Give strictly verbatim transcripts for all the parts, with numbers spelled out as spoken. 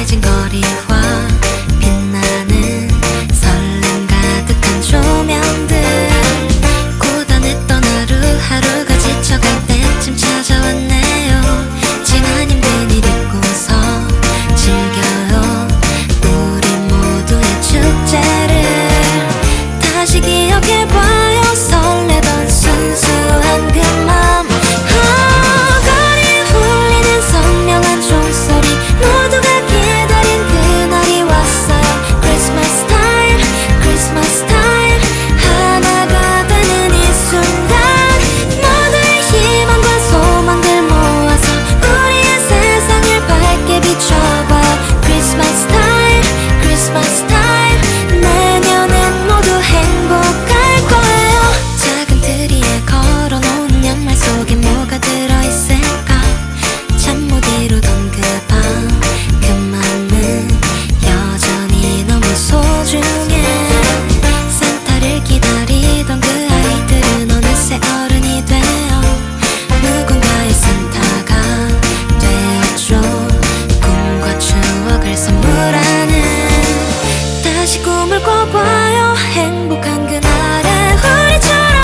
켜진 거리와 빛나는 설렘 가득한 조명들, 고단했던 하루 하루가 지쳐갈 때쯤 찾아왔네요. 지난 힘든 일 잊고서 즐겨요 우리 모두의 축제를. 다시 기억해봐요 설레던 순수한 그 맘. 거리에 울리는 선명한 종소리, 모두가 기다린 그날이 왔어요. Christmas time, Christmas time. 하나가 되는 이 순간, 모두의 희망과 소망들 모아서 우리의 세상을 밝게 비춰봐요. Christmas time, Christmas time. 내년엔 모두 행복할 거예요. 작은 트리에 걸어놓은 양말 속에 뭐가 들어있을까? 잠 못 이루던 그 밤, 그 맘은 여전히 너무 소중해. 산타를 기다리던 그 아이들은 어느새 어른이 되어 누군가의 산타가 되었죠. 꿈과 추억을 선물하는, 다시 꿈을 꿔봐요 행복한 그날의 우리처럼.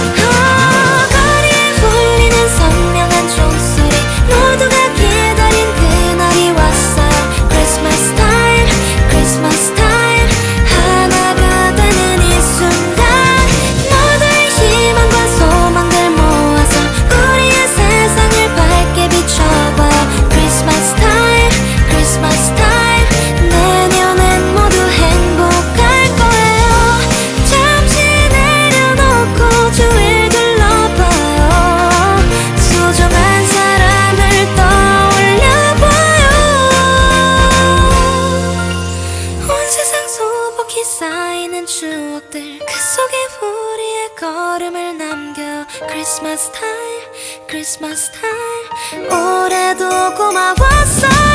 거리에 울리는 선명한 종소리, 모두가 기다린 그날이 왔어요. Christmas time, Christmas time. 하나가 되는 이 순간, 모두의 희망과 소망들 모아서 우리의 세상을 밝게 비춰봐요. Christmas time, Christmas time. 내년엔 모두 행복할 거예요. 잠시 내려놓고 주위를 둘러봐요. 소중한 사람을 떠올려봐요. 온 세상 소복히 쌓이는 추억들, 그 속에 우리의 걸음을 남겨. Christmas time, Christmas time. 올해도 고마웠어.